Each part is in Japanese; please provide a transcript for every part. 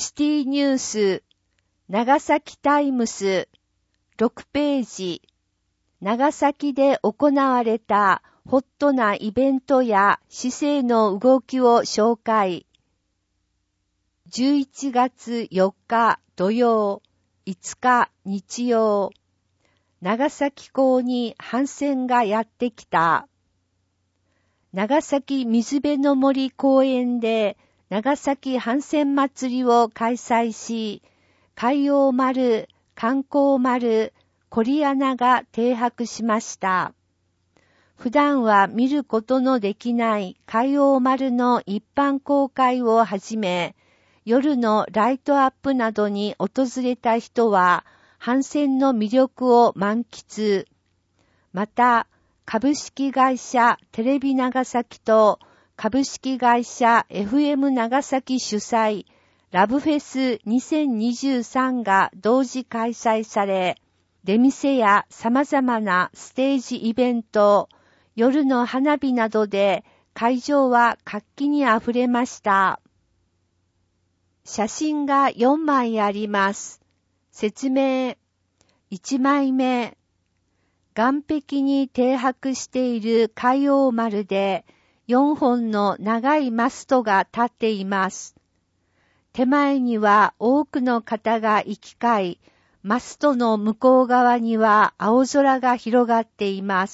シティニュース、長崎タイムス、6ページ、長崎で行われたホットなイベントや市政の動きを紹介。11月4日土曜、5日日曜、長崎港に帆船がやってきた。長崎水辺の森公園で長崎帆船祭りを開催し、海洋丸、観光丸、コリアナが停泊しました。普段は見ることのできない海洋丸の一般公開をはじめ、夜のライトアップなどに訪れた人は、帆船の魅力を満喫。また、株式会社テレビ長崎と株式会社 FM 長崎主催、ラブフェス2023が同時開催され、出店や様々なステージイベント、夜の花火などで会場は活気にあふれました。写真が4枚あります。説明。1枚目。岸壁に停泊している海洋丸で4本の長いマストが立っています。手前には多くの方が行き交い、マストの向こう側には青空が広がっています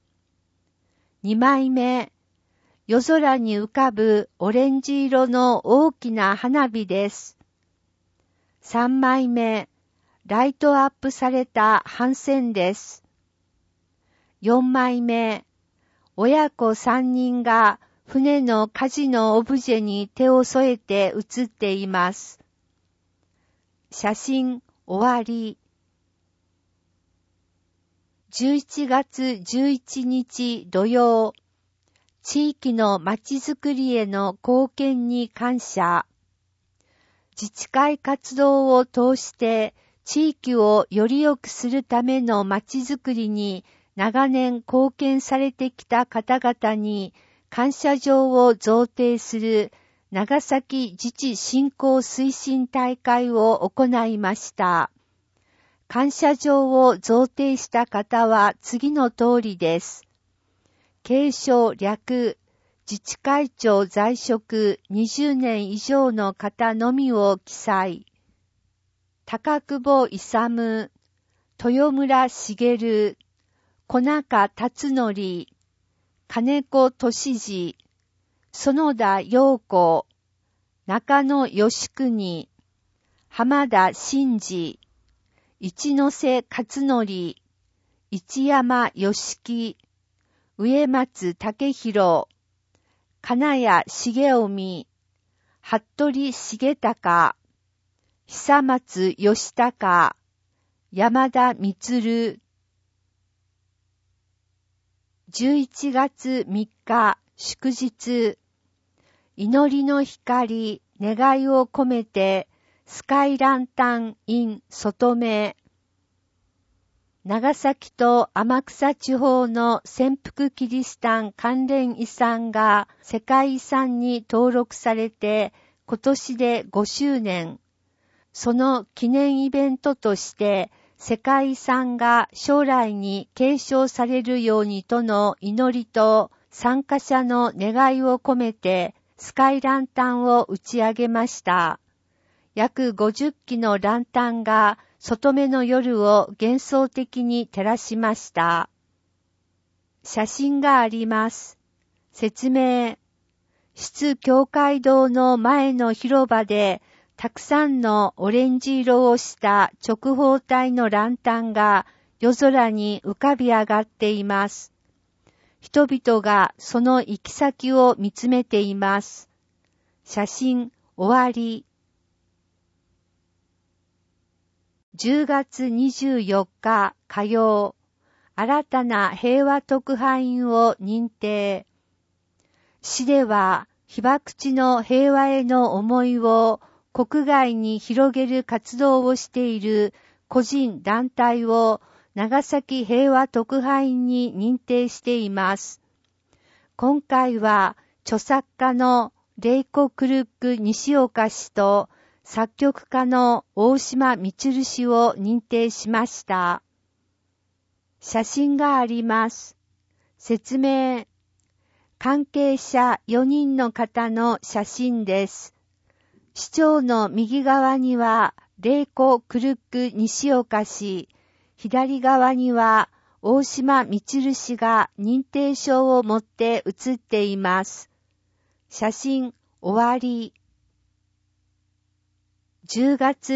。2枚目、夜空に浮かぶオレンジ色の大きな花火です。3枚目、ライトアップされた帆船です。4枚目、親子3人が船の舵のオブジェに手を添えて写っています。写真終わり。11月11日土曜、地域のまちづくりへの貢献に感謝。自治会活動を通して地域をより良くするためのまちづくりに長年貢献されてきた方々に感謝状を贈呈する長崎自治振興推進大会を行いました。感謝状を贈呈した方は次の通りです。継承略、自治会長在職20年以上の方のみを記載。高久保勇、豊村茂、小中辰則、金子俊治、園田陽子、中野義国、浜田真二、一ノ瀬勝則、一山義樹、植松武弘、金谷重臣、服部重隆、久松義孝、山田充。11月3日祝日、祈りの光、願いを込めてスカイランタン in 外目。長崎と天草地方の潜伏キリシタン関連遺産が世界遺産に登録されて今年で5周年。その記念イベントとして世界遺産が将来に継承されるようにとの祈りと参加者の願いを込めてスカイランタンを打ち上げました。約50基のランタンが外目の夜を幻想的に照らしました。写真があります。説明。出教会堂の前の広場でたくさんのオレンジ色をした直方体のランタンが夜空に浮かび上がっています。人々がその行き先を見つめています。写真終わり。10月24日火曜、新たな平和特派員を認定。市では被爆地の平和への思いを国外に広げる活動をしている個人団体を長崎平和特派員に認定しています。今回は著作家のレイコ・クルック西岡氏と作曲家の大島満氏を認定しました。写真があります。説明。関係者4人の方の写真です。市長の右側には霊子クルック西岡氏、左側には大島満氏が認定証を持って写っています。写真終わり。10月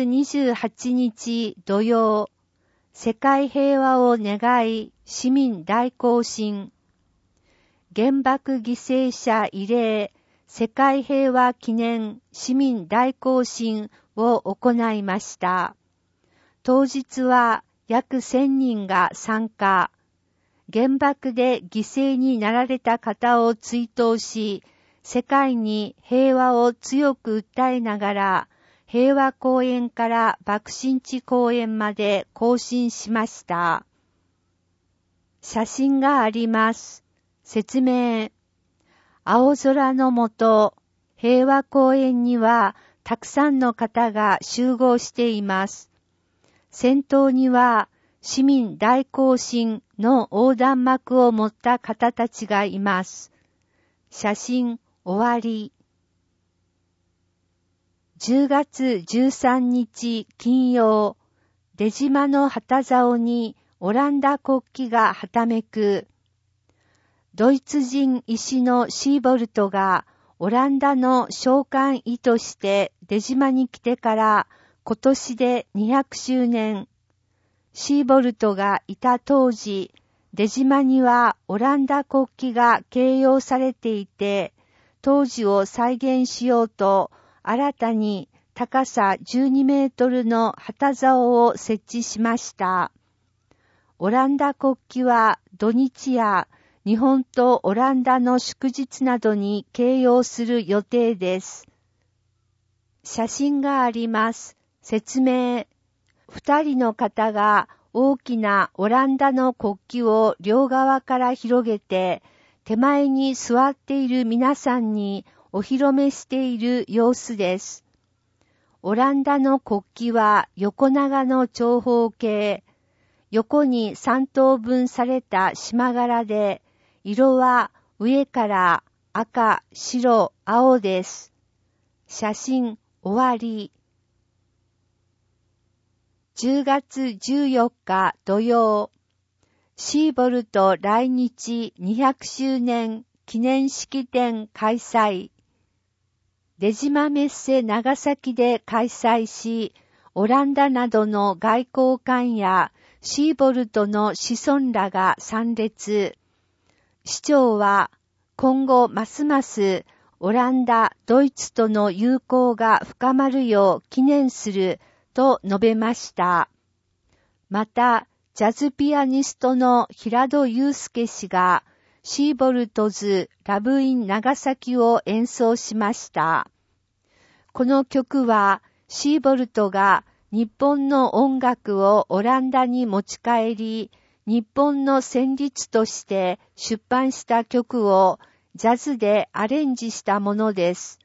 28日土曜、世界平和を願い市民大行進。原爆犠牲者慰霊世界平和記念市民大行進を行いました。当日は約1000人が参加。原爆で犠牲になられた方を追悼し、世界に平和を強く訴えながら、平和公園から爆心地公園まで行進しました。写真があります。説明。青空の下、平和公園にはたくさんの方が集合しています。先頭には市民大行進の横断幕を持った方たちがいます。写真終わり。10月13日金曜、出島の旗竿にオランダ国旗がはためく。ドイツ人医師のシーボルトがオランダの召喚医として出島に来てから今年で200周年。シーボルトがいた当時、出島にはオランダ国旗が掲揚されていて、当時を再現しようと新たに高さ12メートルの旗竿を設置しました。オランダ国旗は土日や日本とオランダの祝日などに掲揚する予定です。写真があります。説明。2人の方が大きなオランダの国旗を両側から広げて、手前に座っている皆さんにお披露目している様子です。オランダの国旗は横長の長方形、横に3等分された縞柄で、色は上から赤、白、青です。写真終わり。10月14日土曜、シーボルト来日200周年記念式典開催。出島メッセ長崎で開催し、オランダなどの外交官やシーボルトの子孫らが参列。市長は今後ますますオランダ、ドイツとの友好が深まるよう記念すると述べました。また、ジャズピアニストの平戸祐介氏がシーボルトズ・ラブ・イン・長崎を演奏しました。この曲はシーボルトが日本の音楽をオランダに持ち帰り、日本の旋律として出版した曲をジャズでアレンジしたものです。